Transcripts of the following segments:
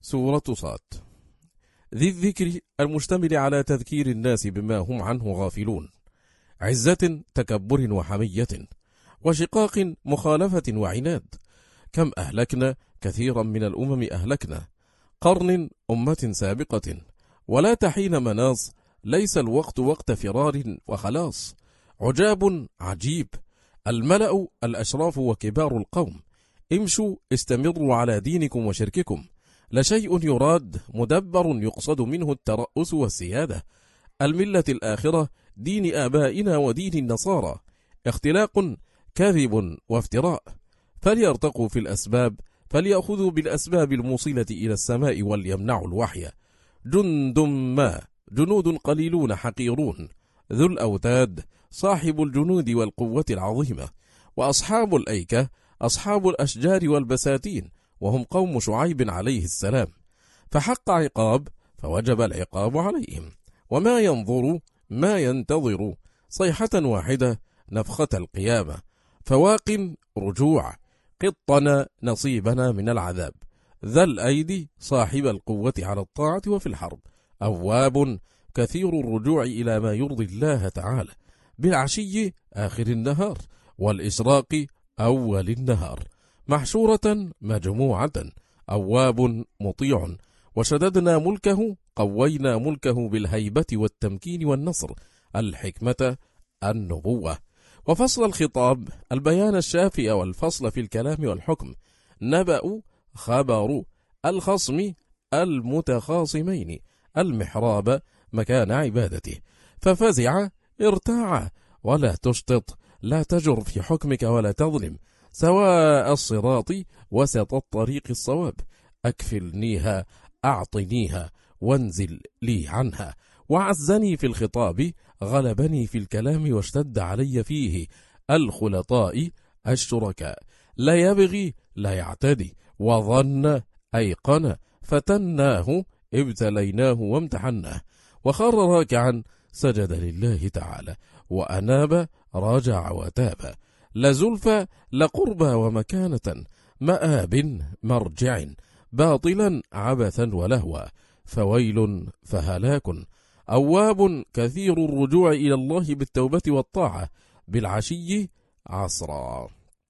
سورة صاد ذي الذكر المشتمل على تذكير الناس بما هم عنه غافلون، عزة تكبر وحمية وشقاق مخالفة وعناد. كم أهلكنا كثيرا من الأمم أهلكنا، قرن أمة سابقة ولا تحين مناص، ليس الوقت وقت فرار وخلاص. عجاب عجيب الملأ الأشراف وكبار القوم، امشوا استمروا على دينكم وشرككم، لشيء يراد مدبر يقصد منه الترأس والسيادة. الملة الآخرة دين آبائنا ودين النصارى، اختلاق كذب وافتراء. فليرتقوا في الأسباب، فليأخذوا بالأسباب الموصلة إلى السماء وليمنعوا الوحي. جند ما جنود قليلون حقيرون، ذو الأوتاد صاحب الجنود والقوة العظيمة. وأصحاب الأيكة أصحاب الأشجار والبساتين، وهم قوم شعيب عليه السلام. فحق عقاب فوجب العقاب عليهم، وما ينظر ما ينتظر صيحة واحدة نفخة القيامة. فواق رجوع قطنا نصيبنا من العذاب، ذا الأيدي صاحب القوة على الطاعة وفي الحرب. أواب كثير الرجوع إلى ما يرضي الله تعالى، بالعشي آخر النهار والإشراق أول النهار. محشورة مجموعة، أواب مطيع، وشددنا ملكه قوينا ملكه بالهيبة والتمكين والنصر. الحكمة النبوة. وفصل الخطاب البيان الشافي والفصل في الكلام والحكم. نبأ خبر الخصم المتخاصمين، المحراب مكان عبادته. ففزع ارتاع ولا تشطط، لا تجر في حكمك ولا تظلم، سواء الصراط وسط الطريق الصواب. أكفلنيها أعطنيها وانزل لي عنها. وعزني في الخطاب غلبني في الكلام واشتد علي فيه. الخلطاء الشركاء، لا يبغي لا يعتدي، وظن أيقن فتناه ابتليناه وامتحناه. وخر راكعا سجد لله تعالى، وأناب راجع وتاب. لزلفى لقربى ومكانة، مآب مرجع، باطلا عبثا ولهوا، فويل فهلاك. أواب كثير الرجوع إلى الله بالتوبة والطاعة، بالعشي عصرا.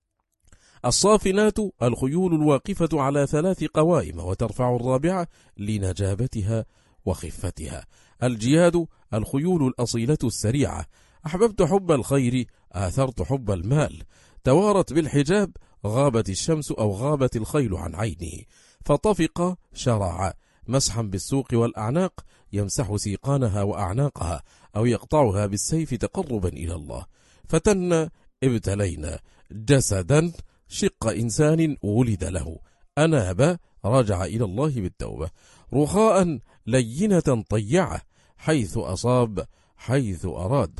الصافنات الخيول الواقفة على 3 قوائم، وترفع الرابعة لنجابتها وخفتها. الجياد الخيول الأصيلة السريعة. أحببت حب الخير آثرت حب المال، توارت بالحجاب غابت الشمس أو غابت الخيل عن عينه. فطفق شرع مسحا بالسوق والأعناق، يمسح سيقانها وأعناقها، أو يقطعها بالسيف تقربا إلى الله. فتن ابتلينا جسدا شق إنسان ولد له، أناب رجع إلى الله بالتوبة. رخاء لينة طيعة، حيث أصاب حيث أراد.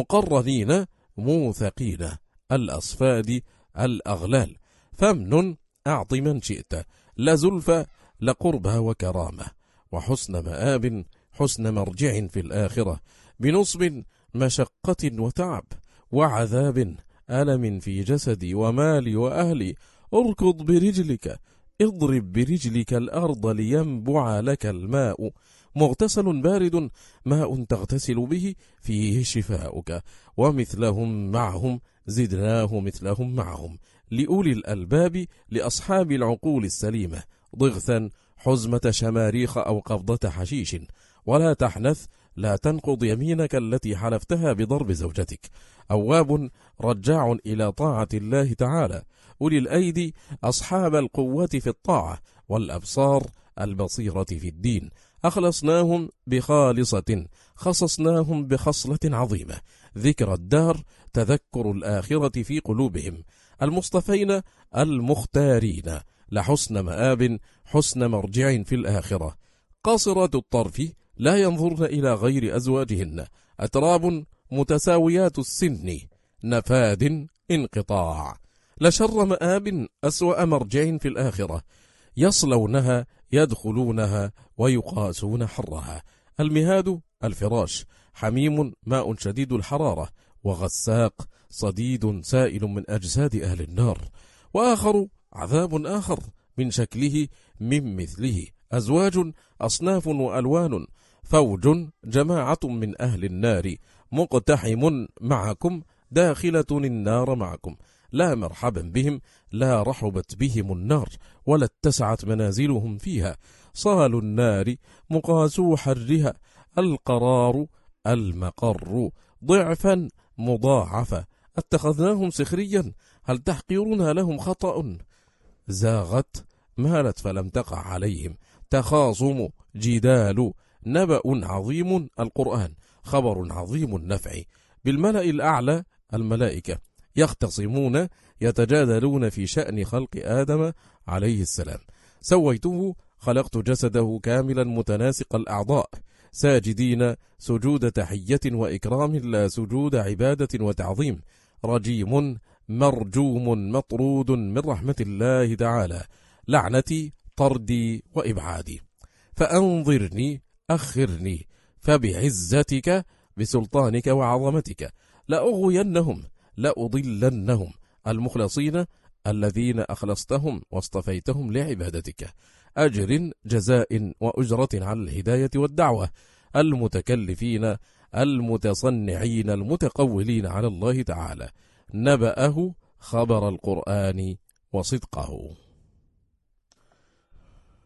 مقرنين موثقين، الأصفاد الأغلال. فمن أعط من شئت، لزلفى لقربى وكرامة. وحسن مآب حسن مرجع في الآخرة، بنصب مشقة وتعب وعذاب ألم في جسدي ومالي وأهلي. اركض برجلك اضرب برجلك الأرض لينبع لك الماء. مغتسل بارد ماء تغتسل به فيه شفاؤك. ومثلهم معهم زدناه مثلهم معهم، لأولي الألباب لأصحاب العقول السليمة. ضغثا حزمة شماريخ أو قبضة حشيش. ولا تحنث لا تنقض يمينك التي حلفتها بضرب زوجتك. أواب رجاع إلى طاعة الله تعالى. أولي الأيدي أصحاب القوة في الطاعة، والأبصار البصيرة في الدين. أخلصناهم بخالصة، خصصناهم بخصلة عظيمة. ذكر الدار تذكر الآخرة في قلوبهم. المصطفين المختارين، لحسن مآب حسن مرجع في الآخرة. قاصرات الطرف لا ينظرن إلى غير أزواجهن. أتراب متساويات السن، نفاد انقطاع. لشر مآب أسوأ مرجع في الآخرة، يصلونها يدخلونها ويقاسون حرها. المهاد الفراش، حميم ماء شديد الحرارة، وغساق صديد سائل من أجساد أهل النار. وآخر عذاب آخر من شكله من مثله، أزواج أصناف وألوان، فوج جماعة من أهل النار، مقتحم معكم داخلة النار معكم، لا مرحبا بهم، لا رحبت بهم النار، ولا اتسعت منازلهم فيها، صال النار مقاسو حرها، القرار المقر، ضعفا مضاعفة، اتخذناهم سخريا، هل تحقرون لهم خطأ، زاغت مالت فلم تقع عليهم، تخاصم جدال، نبأ عظيم القرآن، خبر عظيم النفع، بالملأ الأعلى الملائكة، يختصمون يتجادلون في شأن خلق آدم عليه السلام، سويته خلقت جسده كاملا متناسق الأعضاء، ساجدين سجود تحية وإكرام لا سجود عبادة وتعظيم، رجيم مرجوم مطرود من رحمة الله تعالى، لعنتي طردي وإبعادي، فأنظرني أخرني، فبعزتك بسلطانك وعظمتك لأغوينهم لأضلنهم، المخلصين الذين أخلصتهم واصطفيتهم لعبادتك، أجر جزاء وأجرة على الهداية والدعوة، المتكلفين المتصنعين المتقولين على الله تعالى، نبأه خبر القرآن وصدقه.